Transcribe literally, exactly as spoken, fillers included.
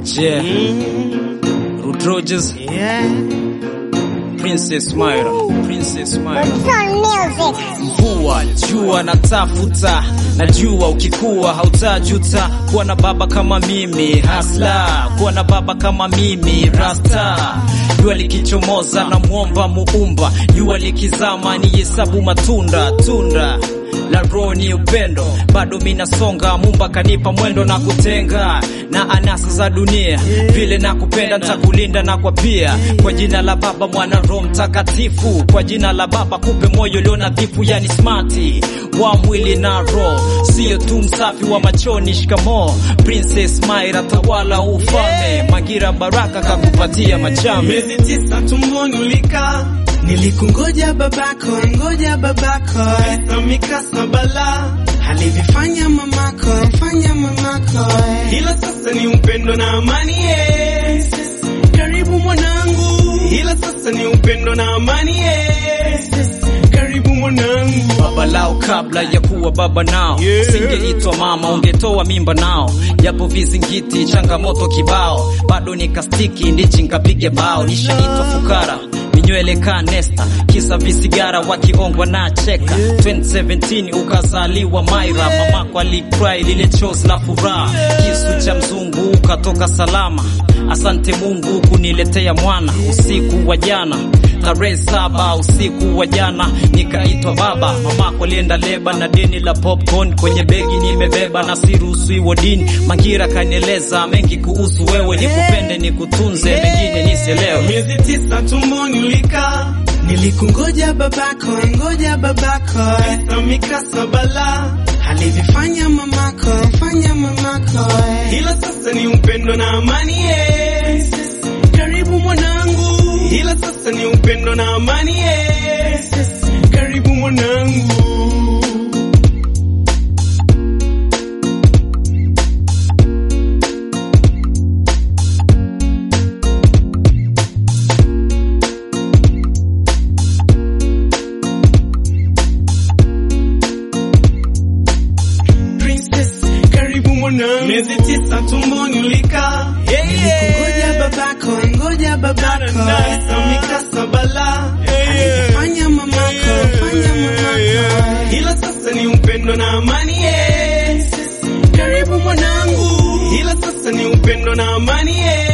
Yeah. Rude Rogers. Yeah. Princess Myra. Princess Myra. Music. Mvua, jua natafuta, najua ukikua hautajuta kuwa na baba kama mimi, hasla kuwa na baba kama mimi, rasta. Jua likichomoza na muomba muumba, jua likizama ni hesabu matunda, tunda la roho ni upendo, bado mina songa, Mumba kanipa mwendo na kutenga na anasa za dunia, vile na kupenda nitakulinda na kwa pia, kwa jina la Baba Mwana Roho Mtakatifu, kwa jina la Baba kupe moyo leo nadhifu, yani smarti wa mwili na roho, sio tu msafi wa machoni. Shikamo Princess Myra, tawala ufalme, Magira baraka kakupatia machame. Miezi tisa tumboni ulika, nilikungoja babako, ngoja babako, Isa mikasa bala, halivifanya mamako, fanya mamako, ila sasa ni upendo na amani, yes. Karibu mwanangu, ila sasa ni upendo na amani, yes. Karibu mwanangu. Baba lao kabla ya kuwa baba nao, yeah. Singeitwa mama, ungetoa mimba nao, japo vizingiti changamoto kibao, bado nikastiki ndichi nkapige bao. Nishaitwa fukara, minywele ka Nesta, kisa visigara wakiongwa na cheka, yeah. twenty seventeen ukazaliwa Myra, mamako alicry lile chozi la furaha, kisu cha mzungu ukatoka salama. Asante Mungu kuniletea mwana, usiku wa jana tarehe saba usiku wa jana nikaitwa baba. Mamako alienda leba na deni la popcorn kwenye begi nimebeba, na siruhusu wodini. Magira kanieleza mengi kuhusu wewe, nikupende nikutunze, mengine nisielewe. Miezi tisa tumboni ulika, nilikungoja babako, ngoja babako, Isa mikasa bala, halivifanya mamako, fanya mamako, ila sasa ni upendo na amani, yes. Karibu mwanangu, ila sasa ni upendo na amani, yes. Karibu mwanangu. Miezi tisa tumboni ulika, nilikungoja babako, ngoja babako, Isa mikasa bala, halifanya mamako, fanya mamako, ila sasa ni upendo na amani, yes. Karibu mwanangu, ila sasa ni upendo na amani, yes.